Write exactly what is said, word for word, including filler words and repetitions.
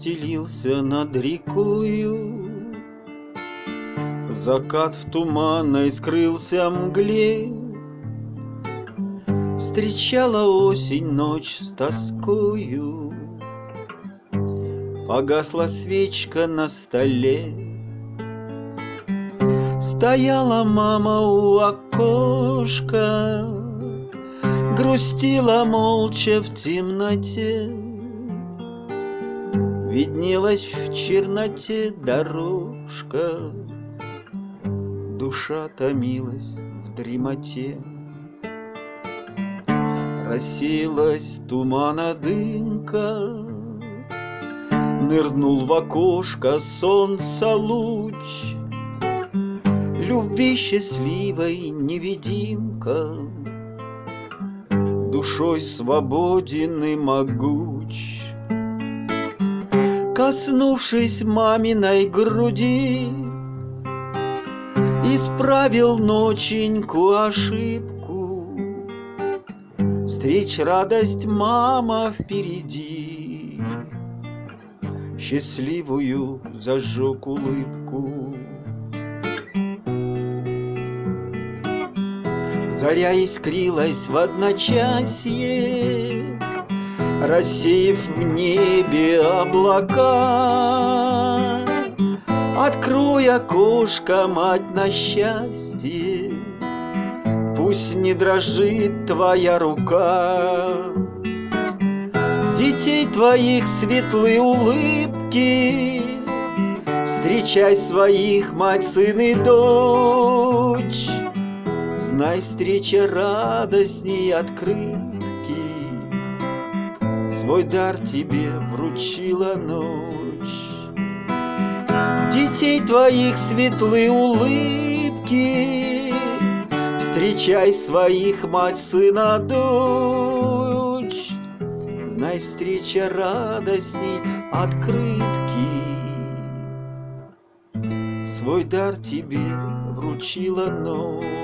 стелился над рекою, закат в туманной скрылся мгле. Встречала осень ночь с тоскою, погасла свечка на столе. Стояла мама у окошка, грустила молча в темноте. Виднелась в черноте дорожка, душа томилась в дремоте. Рассеялась тумана дымка, нырнул в окошко солнца луч. Любви счастливой невидимка, душой свободен и могуч. Коснувшись маминой груди, исправил ноченьку ошибку. Встреч радость, мама, впереди, счастливую зажег улыбку. Заря искрилась в одночасье, рассеяв в небе облака. Открой окошко, мать, на счастье, пусть не дрожит твоя рука. Детей твоих светлые улыбки, встречай своих, мать, сын и дочь. Знай, встреча радостней открытки, свой дар тебе вручила ночь. Детей твоих светлые улыбки, встречай своих, мать, сына, дочь. Знай, встреча радостней открытки, свой дар тебе вручила ночь.